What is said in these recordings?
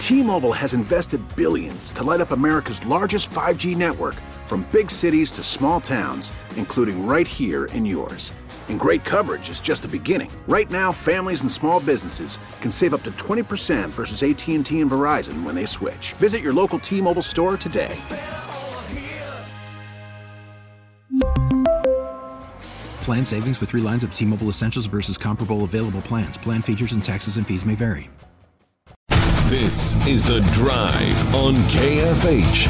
T-Mobile has invested billions to light up America's largest 5G network, from big cities to small towns, including right here in yours. And great coverage is just the beginning. Right now, families and small businesses can save up to 20% versus AT&T and Verizon when they switch. Visit your local T-Mobile store today. Plan savings with 3 lines of T-Mobile Essentials versus comparable available plans. Plan features and taxes and fees may vary. This is The Drive on KFH.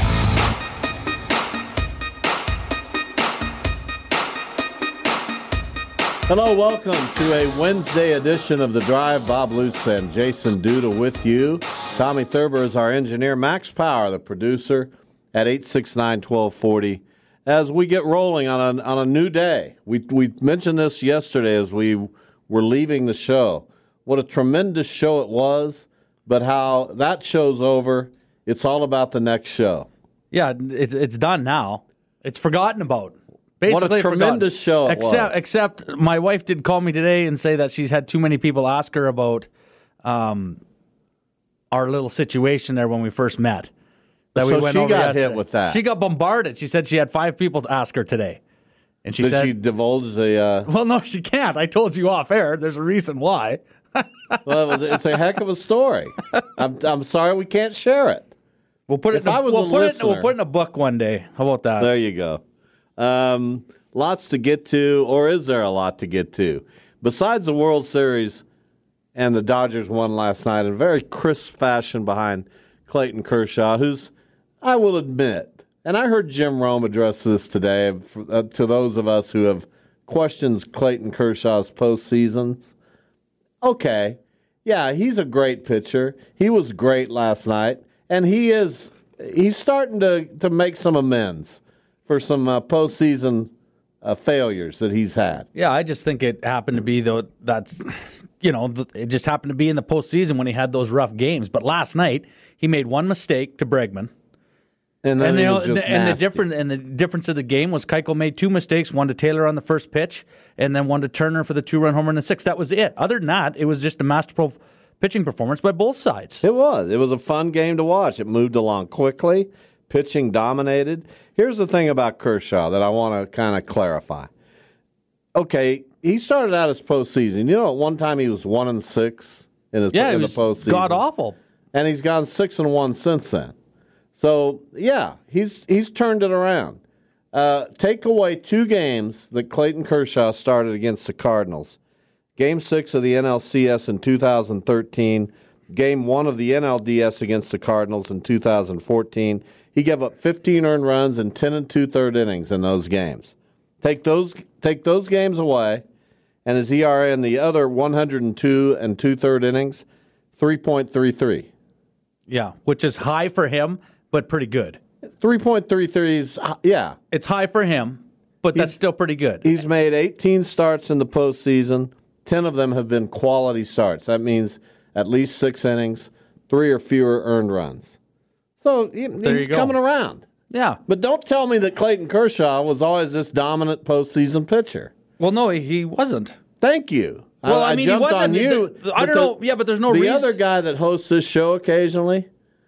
Hello, welcome to a Wednesday edition of The Drive. Bob Lutz and Jason Duda with you. Tommy Thurber is our engineer. Max Power, the producer, at 869-1240. As we get rolling on a new day, we mentioned this yesterday as we were leaving the show. What a tremendous show it was, but how that show's over, it's all about the next show. Yeah, it's done now. It's forgotten about. Basically what a tremendous show it was. Except my wife did call me today and say that she's had too many people ask her about our little situation there when we first met. That so we went she over got yesterday. hit with that. She got bombarded. She said she had 5 people to ask her today. And she said, she divulge the... Well, no, she can't. I told you off air. There's a reason why. Well, it's a heck of a story. I'm sorry we can't share it. We'll put it. We'll put it in a book one day. How about that? There you go. Lots to get to, or is there a lot to get to? Besides the World Series, and the Dodgers won last night in very crisp fashion behind Clayton Kershaw, who's, I will admit, and I heard Jim Rome address this today to those of us who have questioned Clayton Kershaw's postseason. Okay, yeah, he's a great pitcher. He was great last night, and he's starting to make some amends for some postseason failures that he's had. Yeah, I just think it happened to be it just happened to be in the postseason when he had those rough games. But last night he made one mistake to Bregman, and the difference of the game was Keuchel made 2 mistakes, one to Taylor on the first pitch, and then one to Turner for the 2-run homer in the 6th. That was it. Other than that, it was just a masterful pitching performance by both sides. It was a fun game to watch. It moved along quickly. Pitching dominated. Here's the thing about Kershaw that I want to kind of clarify. Okay, he started out his postseason. You know, at one time he was 1-6 in the postseason. God awful, and he's gone 6-1 since then. So yeah, he's turned it around. Take away 2 games that Clayton Kershaw started against the Cardinals. Game 6 of the NLCS in 2013. Game 1 of the NLDS against the Cardinals in 2014. He gave up 15 earned runs and 10 2/3 innings in those games. Take those games away, and his ERA in the other 102 2/3 innings, 3.33. Yeah, which is high for him, but pretty good. 3.33 is, yeah. It's high for him, but that's still pretty good. He's made 18 starts in the postseason. 10 of them have been quality starts. That means at least 6 innings, 3 or fewer earned runs. So he's coming around. Yeah. But don't tell me that Clayton Kershaw was always this dominant postseason pitcher. Well, no, he wasn't. Thank you. Well, I mean, jumped he wasn't. on you. I don't know. Yeah, but there's no reason. The other guy that hosts this show occasionally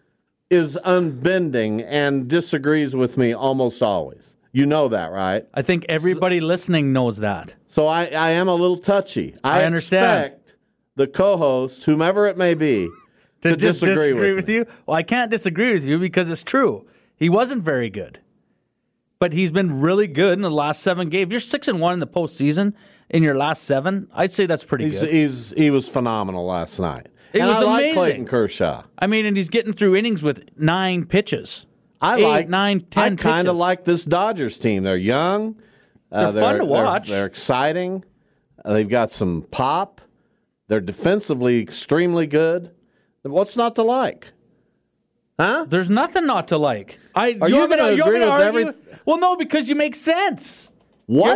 is unbending and disagrees with me almost always. You know that, right? I think everybody listening knows that. So I am a little touchy. I understand. Expect the co-host, whomever it may be, to disagree with you. Well, I can't disagree with you because it's true. He wasn't very good. But he's been really good in the last 7 games. You're 6-1 in the postseason in your last 7. I'd say that's pretty good. He was phenomenal last night. It was I amazing. like Clayton Kershaw. I mean, and he's getting through innings with 9 pitches. I 8, like 9, 10 pitches. I kind of like this Dodgers team. They're young. They're fun to watch. They're exciting. They've got some pop. They're defensively extremely good. What's not to like? Huh? There's nothing not to like. Are you going to agree with everything? Well, no, because you make sense. What?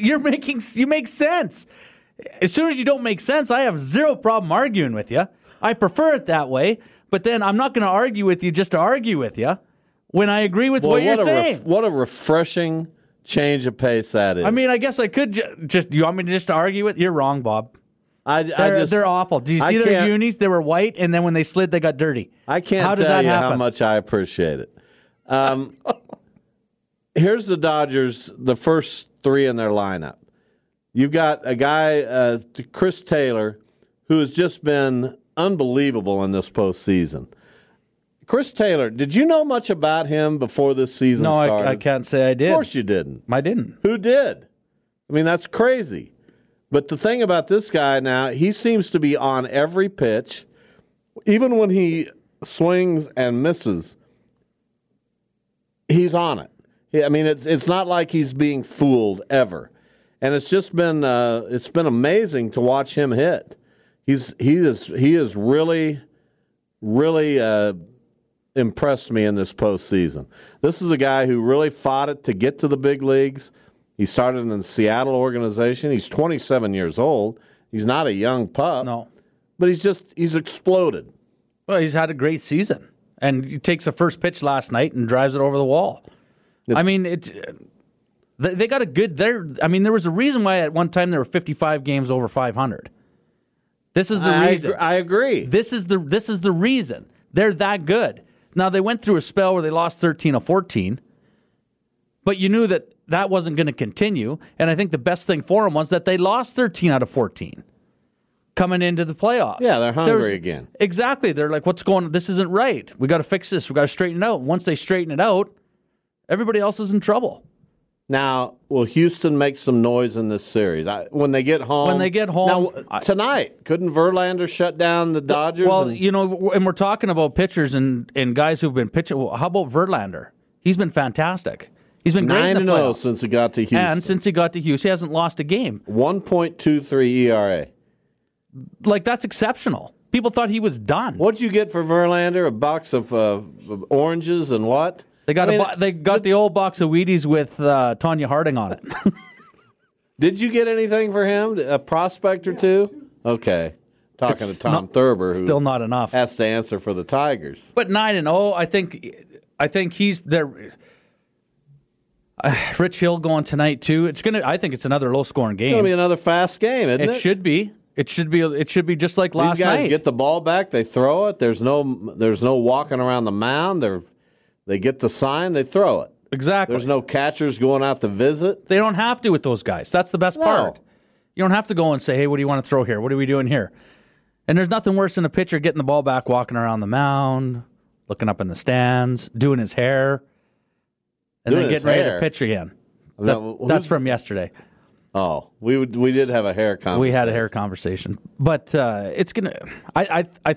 You make sense. As soon as you don't make sense, I have zero problem arguing with you. I prefer it that way, but then I'm not going to argue with you just to argue with you when I agree with what you're saying. What a refreshing change of pace that is. I mean, I guess I could you want me to just argue with you? You're wrong, Bob. They're awful. Do you see their unis? They were white, and then when they slid, they got dirty. I can't tell you how much I appreciate it. Here's the Dodgers, the first three in their lineup. You've got a guy, Chris Taylor, who has just been unbelievable in this postseason. Chris Taylor, did you know much about him before this season started? No, I can't say I did. Of course you didn't. I didn't. Who did? I mean, that's crazy. But the thing about this guy now, he seems to be on every pitch. Even when he swings and misses, he's on it. I mean, it's not like he's being fooled ever. And it's just been amazing to watch him hit. He is really impressed me in this postseason. This is a guy who really fought it to get to the big leagues. He started in the Seattle organization. He's 27 years old. He's not a young pup. No. But he's exploded. Well, he's had a great season. And he takes the first pitch last night and drives it over the wall. I mean, they got a good. There was a reason why at one time there were 55 games over 500. This is the reason. I agree. This is the reason they're that good. Now they went through a spell where they lost 13 of 14, but you knew that wasn't going to continue. And I think the best thing for them was that they lost 13 out of 14 coming into the playoffs. Yeah, they're hungry again. Exactly. They're like, "What's going on? This isn't right. We got to fix this. We got to straighten it out." Once they straighten it out, everybody else is in trouble. Now, will Houston make some noise in this series? When they get home? Now, tonight, couldn't Verlander shut down the Dodgers? Well, and we're talking about pitchers and guys who've been pitching. Well, how about Verlander? He's been fantastic. He's been great in the playoffs. 9-0 since he got to Houston. And since he got to Houston, he hasn't lost a game. 1.23 ERA. Like, that's exceptional. People thought he was done. What'd you get for Verlander? A box of oranges and what? They got the old box of Wheaties with Tanya Harding on it. Did you get anything for him? A prospect or two? Okay. Talking to Tom Thurber, who still not enough. Has to answer for the Tigers. But 9-0, I think he's there. Rich Hill going tonight too. I think it's another low scoring game. It's gonna be another fast game, isn't it? It should be. It should be just like last night. These guys get the ball back, they throw it. There's no walking around the mound. They get the sign, they throw it. Exactly. There's no catchers going out to visit. They don't have to with those guys. That's the best part. You don't have to go and say, "Hey, what do you want to throw here? What are we doing here?" And there's nothing worse than a pitcher getting the ball back, walking around the mound, looking up in the stands, doing his hair, and then getting ready to pitch again. That's from yesterday. Oh, we did have a hair conversation. We had a hair conversation, but it's gonna. I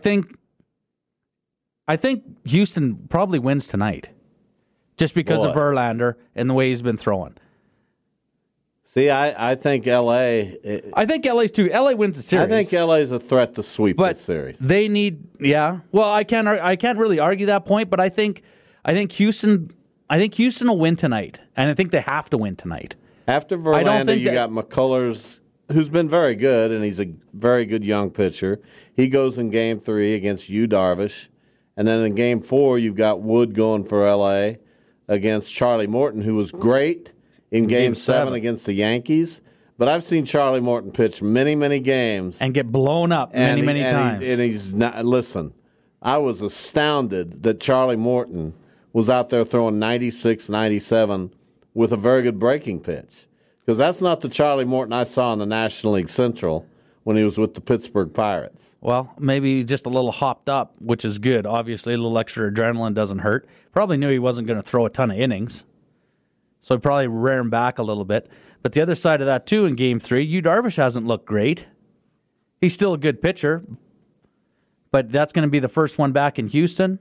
think Houston probably wins tonight, just because of Verlander and the way he's been throwing. See, I think L.A. I think L.A.'s too. L.A. wins the series. I think L.A.'s a threat to sweep this series. They need, yeah. Well, I can't really argue that point, but I think Houston will win tonight, and I think they have to win tonight. After Verlander, you got McCullers, who's been very good, and he's a very good young pitcher. He goes in Game 3 against Yu Darvish. And then in Game 4, you've got Wood going for L.A. against Charlie Morton, who was great in Game 7 against the Yankees. But I've seen Charlie Morton pitch many, many games. And get blown up many times. And he's not. Listen, I was astounded that Charlie Morton was out there throwing 96, 97 with a very good breaking pitch. Because that's not the Charlie Morton I saw in the National League Central when he was with the Pittsburgh Pirates. Well, maybe just a little hopped up, which is good. Obviously, a little extra adrenaline doesn't hurt. Probably knew he wasn't going to throw a ton of innings. So he probably rear him back a little bit. But the other side of that, too, in Game 3, Yu Darvish hasn't looked great. He's still a good pitcher. But that's going to be the first one back in Houston.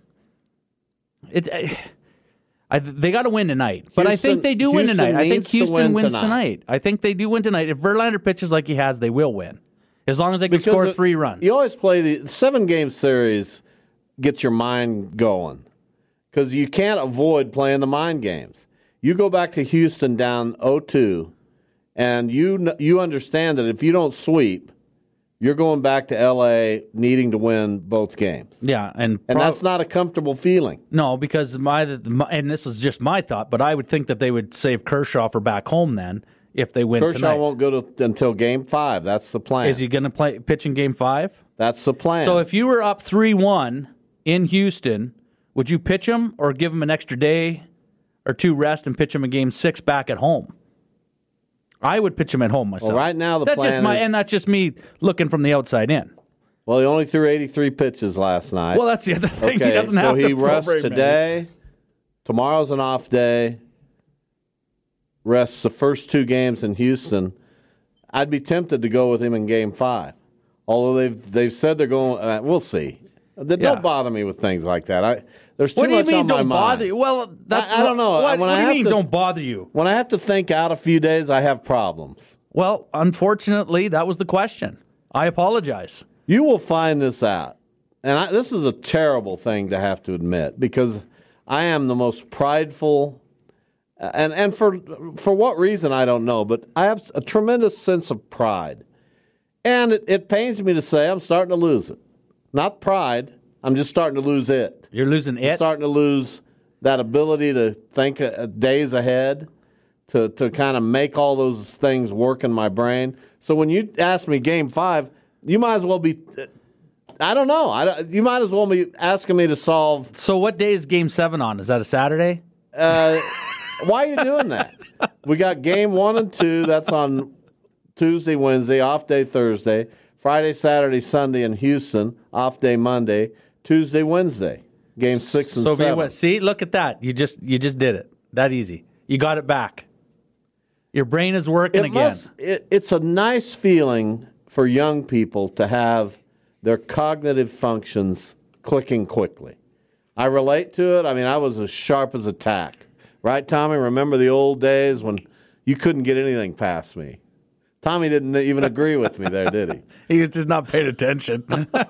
They got to win tonight. But I think they do win tonight. I think Houston wins tonight. I think they do win tonight. If Verlander pitches like he has, they will win. As long as they can score 3 runs. You always play the 7-game series, gets your mind going. Because you can't avoid playing the mind games. You go back to Houston down 0-2, and you understand that if you don't sweep, you're going back to L.A. needing to win both games. Yeah, and that's not a comfortable feeling. No, because and this is just my thought, but I would think that they would save Kershaw for back home then if they win Kershaw tonight. won't go until Game 5. That's the plan. Is he going to pitch in Game 5? That's the plan. So if you were up 3-1 in Houston, would you pitch him or give him an extra day or two rest and pitch him in Game 6 back at home? I would pitch him at home myself. Well, right now the that's plan just my, is... and that's just me looking from the outside in. Well, he only threw 83 pitches last night. Well, that's the other thing. Okay, He doesn't so have to he throw rests very many. today. Tomorrow's an off day. Rests the first 2 games in Houston. I'd be tempted to go with him in Game 5. Although they've said they're going. We'll see. Don't bother me with things like that. There's too What do you much mean on my don't mind. bother you? Well, that's I don't know. What, When what I do you have mean to- don't bother you? When I have to think out a few days, I have problems. Well, unfortunately, that was the question. I apologize. You will find this out. And this is a terrible thing to have to admit because I am the most prideful, and for what reason, I don't know, but I have a tremendous sense of pride. And it pains me to say I'm starting to lose it. Not pride, I'm just starting to lose it. You're losing I'm it? starting to lose that ability to think days ahead, to kind of make all those things work in my brain. So when you ask me Game 5, you might as well be... I don't know. You might as well be asking me to solve... So what day is Game 7 on? Is that a Saturday? Why are you doing that? We got Game 1 and 2. That's on Tuesday, Wednesday, off day Thursday. Friday, Saturday, Sunday in Houston, off day Monday. Tuesday, Wednesday, Game 6 and 7. See, look at that. You just did it. That easy. You got it back. Your brain is working again. It's a nice feeling for young people to have their cognitive functions clicking quickly. I relate to it. I mean, I was as sharp as a tack. Right, Tommy? Remember the old days when you couldn't get anything past me? Tommy didn't even agree with me there, did he? He was just not paying attention.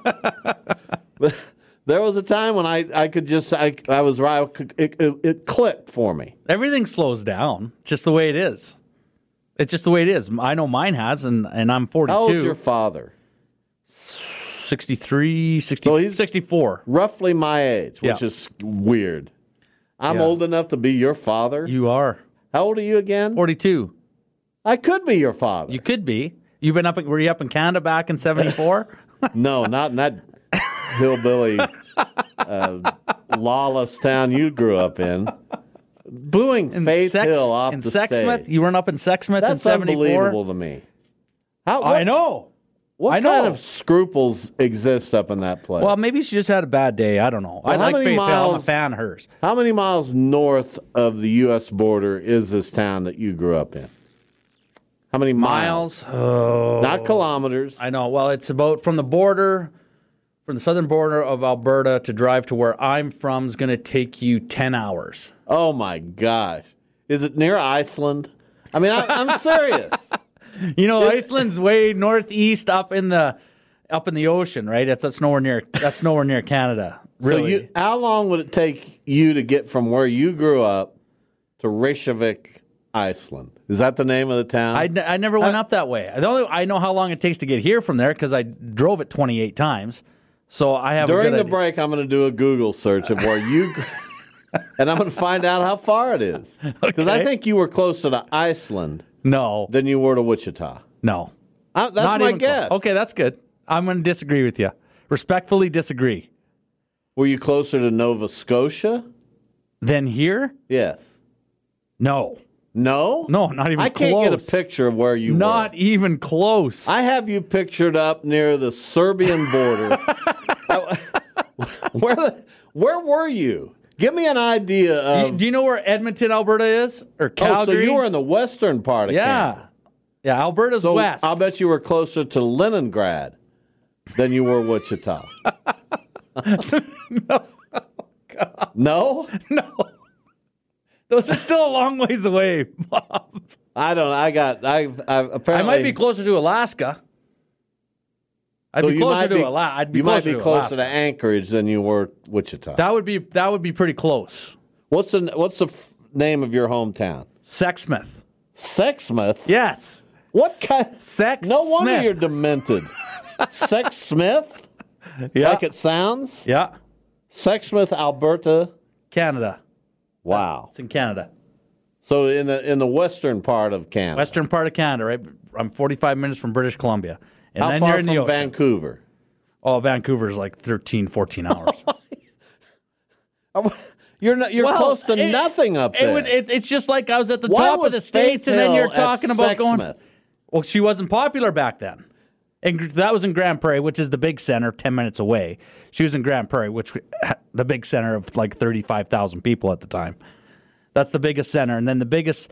But there was a time when I could just, I was right. It clicked for me. Everything slows down, just the way it is. It's just the way it is. I know mine has, and I'm 42. How old's your father? 63, 64. Roughly my age, which Yeah. is weird. I'm Yeah. old enough to be your father. You are. How old are you again? 42. I could be your father. You could be. Were you up in Canada back in 74? No, not in that hillbilly, lawless town you grew up in. Booing Faith Hill off in the Sexsmith? stage. You weren't up in Sexsmith in That's 74? unbelievable to me. I know. What I know. kind of scruples exist up in that place? Well, maybe she just had a bad day. I don't know. I Well, how like many Faith Hill. I'm a miles- fan of hers. How many miles north of the U.S. border is this town that you grew up in? How many miles? Oh. Not kilometers. I know. Well, it's about from the southern border of Alberta to drive to where I'm from is going to take you 10 hours. Oh, my gosh. Is it near Iceland? I mean, I'm serious. You know, Iceland's way northeast up in the ocean, right? That's nowhere near Canada. Really. So how long would it take you to get from where you grew up to Reykjavik, Iceland? Is that the name of the town? I never went up that way. I know how long it takes to get here from there because I drove it 28 times. So I have During a good the idea. break, I'm going to do a Google search of where you, and I'm going to find out how far it is. Because I Okay. think you were closer to Iceland No, than you were to Wichita. no. That's Not my even close. guess. Okay, that's good. I'm going to disagree with you. Respectfully disagree. Were you closer to Nova Scotia? Then here? Yes. No. No? No, not even I can't close. get a picture of where you Not were. even close. I have you pictured up near the Serbian border. Where were you? Give me an idea of... Do you know where Edmonton, Alberta is? Or Calgary? Oh, so you were in the western part of Canada. Yeah, Alberta's So west. I'll bet you were closer to Leningrad than you were Wichita. No? No. Those are still a long ways away, Bob. I don't know. I've apparently... I might be closer to Alaska. I'd be closer to Alaska. I'd be you might closer be to closer Alaska. to Anchorage than you were Wichita. That would be pretty close. What's the name of your hometown? Sexsmith. Sexsmith? Yes. What kind? Sex No wonder Smith. you're demented. Sexsmith? Yeah. Like it sounds? Yeah. Sexsmith, Alberta. Canada. Wow. It's in Canada. So in the western part of Canada. Western part of Canada, right? I'm 45 minutes from British Columbia. And How then far you're in from the ocean. Vancouver? Oh, Vancouver's like 13, 14 hours. You're Well, close to nothing up there. It's just like I was at the Why top of was the States, and then Faith you're Hill talking at about going. Sexsmith? Well, she wasn't popular back then. And that was in Grand Prairie, which is the big center, 10 minutes away. She was in Grand Prairie, which the big center of like 35,000 people at the time. That's the biggest center. And then the biggest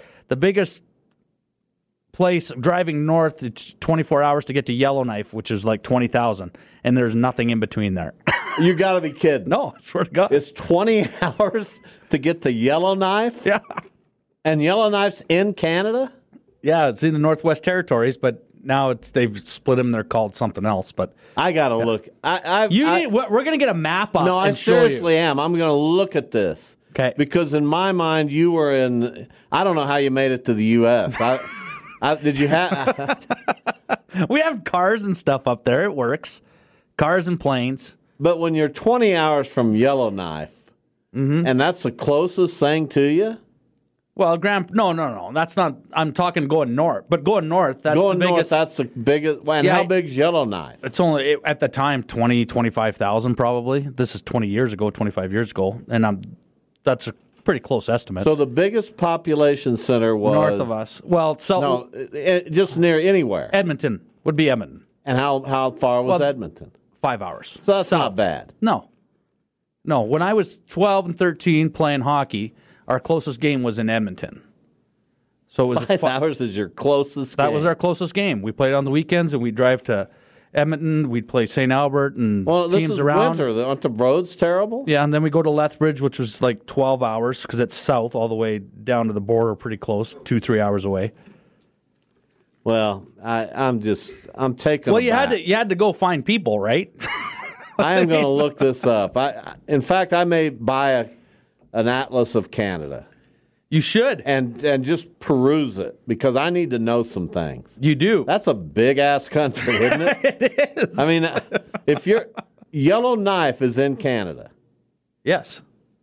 place driving north, it's 24 hours to get to Yellowknife, which is like 20,000. And there's nothing in between there. You got to be kidding. No, I swear to God. It's 20 hours to get to Yellowknife? Yeah. And Yellowknife's in Canada? Yeah, it's in the Northwest Territories, but now they've split them. They're called something else. But I got to look. We're going to get a map up. No, I and show you. seriously am. I'm going to look at this. Okay. Because in my mind, you were in. I don't know how you made it to the U.S. Did you have? We have cars and stuff up there. It works. Cars and planes. But when you're 20 hours from Yellowknife, and that's the closest thing to you. Well, no. That's not. I'm talking going north. But going north, that's Going the biggest. north, that's the biggest. And Yeah, how big's Yellowknife? It's only at the time 25,000 probably. This is 20 years ago, 25 years ago, and that's a pretty close estimate. So the biggest population center was north of us. Well, just near anywhere. Edmonton would be Edmonton. And how far was Edmonton? 5 hours. So that's South. not bad. No. When I was 12 and 13 playing hockey, our closest game was in Edmonton. So it was 5 hours is your closest game. That was our closest game. We played on the weekends, and we'd drive to Edmonton. We'd play St. Albert and teams this is around. winter. Aren't the roads terrible? Yeah, and then we go to Lethbridge, which was like 12 hours because it's south all the way down to the border, pretty close, 2-3 hours away. Well, I'm taking. Well, you had to go find people, right? I am going to look this up. In fact, I may buy an atlas of Canada. You should. And just peruse it because I need to know some things. You do. That's a big ass country, isn't it? It is. I mean, if you're Yellowknife is in Canada. Yes.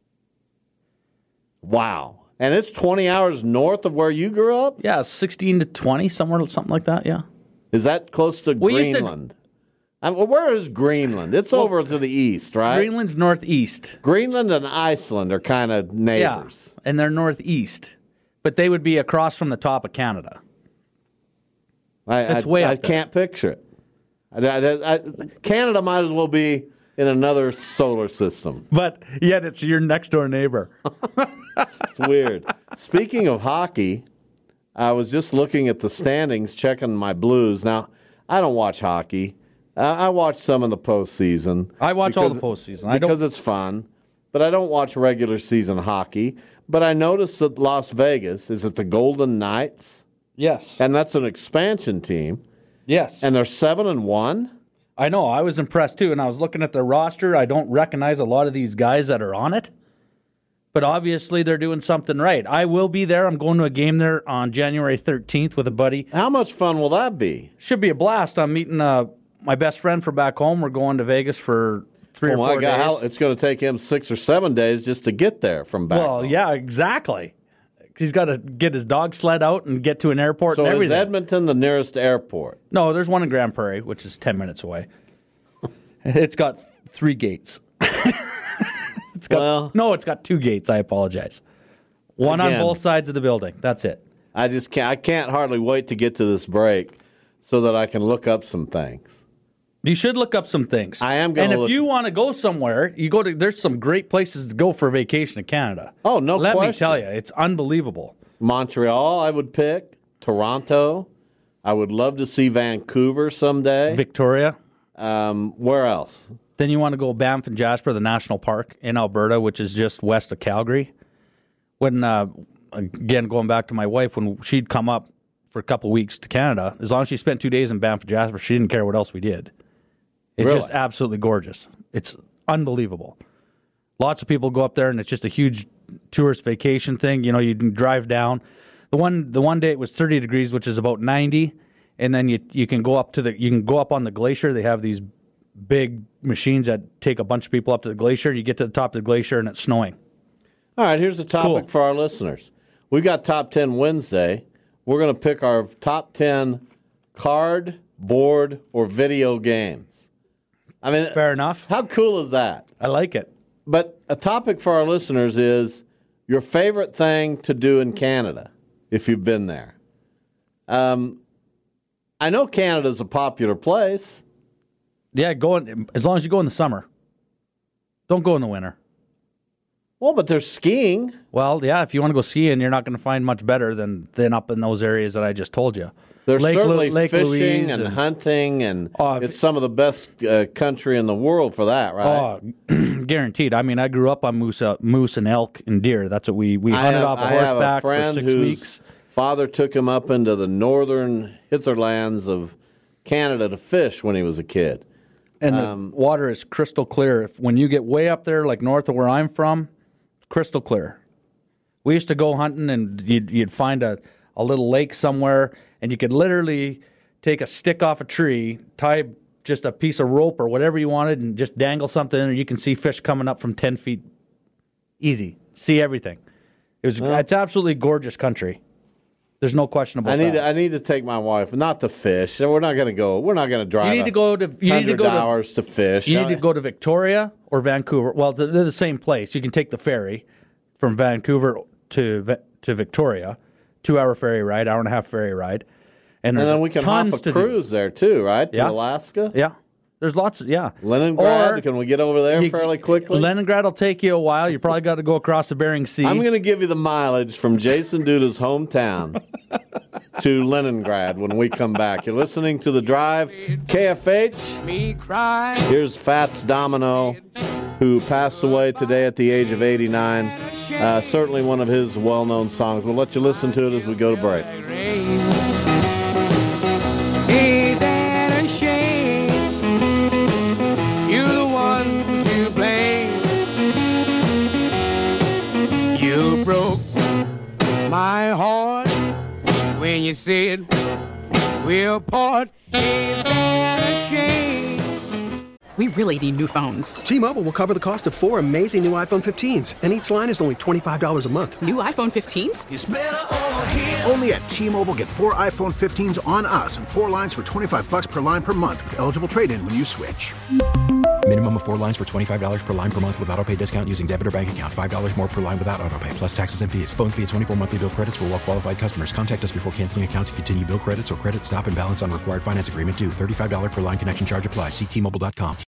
Wow. And it's 20 hours north of where you grew up? Yeah, 16 to 20, something like that, yeah. Is that close to Greenland? Where is Greenland? It's over to the east, right? Greenland's northeast. Greenland and Iceland are kind of neighbors. Yeah, and they're northeast. But they would be across from the top of Canada. It's way up I there. can't picture it. Canada might as well be in another solar system. But yet it's your next door neighbor. It's weird. Speaking of hockey, I was just looking at the standings, checking my Blues. Now, I don't watch hockey. I watch some in the postseason. I watch all the postseason. Because it's fun. But I don't watch regular season hockey. But I noticed that Las Vegas, is it the Golden Knights? Yes. And that's an expansion team. Yes. And they're 7-1? I know. I was impressed, too. And I was looking at their roster. I don't recognize a lot of these guys that are on it. But obviously, they're doing something right. I will be there. I'm going to a game there on January 13th with a buddy. How much fun will that be? Should be a blast. I'm meeting my best friend from back home. We're going to Vegas for 3 or 4 days. It's going to take him 6 or 7 days just to get there from back home. Well, yeah, exactly. He's got to get his dog sled out and get to an airport and everything. So is Edmonton the nearest airport? No, there's one in Grand Prairie, which is 10 minutes away. It's got 3 gates. It's got 2 gates. I apologize. One on both sides of the building. That's it. I can't hardly wait to get to this break so that I can look up some things. You should look up some things. I am going to. And if you want to go somewhere, you go to. There's some great places to go for a vacation in Canada. Oh, no question. Let me tell you, it's unbelievable. Montreal, I would pick. Toronto. I would love to see Vancouver someday. Victoria. Where else? Then you want to go Banff and Jasper, the national park in Alberta, which is just west of Calgary. When again, going back to my wife, when she'd come up for a couple weeks to Canada, as long as she spent 2 days in Banff and Jasper, she didn't care what else we did. It's Really? just absolutely gorgeous. It's unbelievable. Lots of people go up there, and it's just a huge tourist vacation thing. You know, you can drive down. The one day it was 30 degrees, which is about 90, and then you can go up on the glacier. They have these big machines that take a bunch of people up to the glacier. You get to the top of the glacier, and it's snowing. All right, here's the topic for our listeners. we got Top 10 Wednesday. We're going to pick our top 10 card, board, or video games. I mean, Fair enough. How cool is that? I like it. But a topic for our listeners is your favorite thing to do in Canada, if you've been there. I know Canada's a popular place. Yeah, as long as you go in the summer. Don't go in the winter. Well, but there's skiing. Well, yeah, if you want to go skiing, you're not going to find much better than up in those areas that I just told you. There's certainly Lake fishing Louise and hunting, and it's some of the best country in the world for that, right? Oh, guaranteed. I mean, I grew up on moose and elk and deer. That's what we hunted off a horseback for 6 weeks. Father took him up into the northern hinterlands of Canada to fish when he was a kid. And the water is crystal clear. When you get way up there, like north of where I'm from, crystal clear. We used to go hunting, and you'd find a little lake somewhere, and you could literally take a stick off a tree, tie just a piece of rope or whatever you wanted, and just dangle something, and you can see fish coming up from 10 feet. Easy. See everything. It's absolutely gorgeous country. There's no question about that. I need to take my wife, not to fish. We're not going to go. We're not going to drive. You need to go to hours to fish. You need to go to Victoria or Vancouver. Well, they're the same place. You can take the ferry from Vancouver to Victoria, 2-hour ferry ride, hour-and-a-half ferry ride, and then we can hop a cruise there too, right? To Alaska. Yeah. There's lots, Leningrad, can we get over there fairly quickly? Leningrad will take you a while. You probably got to go across the Bering Sea. I'm going to give you the mileage from Jason Duda's hometown to Leningrad when we come back. You're listening to The Drive, KFH. Here's Fats Domino, who passed away today at the age of 89. Certainly one of his well-known songs. We'll let you listen to it as we go to break. Ain't that a shame? You're the one to blame. You broke my heart when you said we'll part. Ain't that a shame? We really need new phones. T-Mobile will cover the cost of 4 amazing new iPhone 15s, and each line is only $25 a month. New iPhone 15s? It's better over here. Only at T-Mobile, get 4 iPhone 15s on us and 4 lines for $25 per line per month with eligible trade-in when you switch. Minimum of 4 lines for $25 per line per month with autopay discount using debit or bank account. $5 more per line without autopay, plus taxes and fees. Phone fee at 24 monthly bill credits for well-qualified customers. Contact us before canceling account to continue bill credits or credit stop and balance on required finance agreement due. $35 per line connection charge applies. See T-Mobile.com.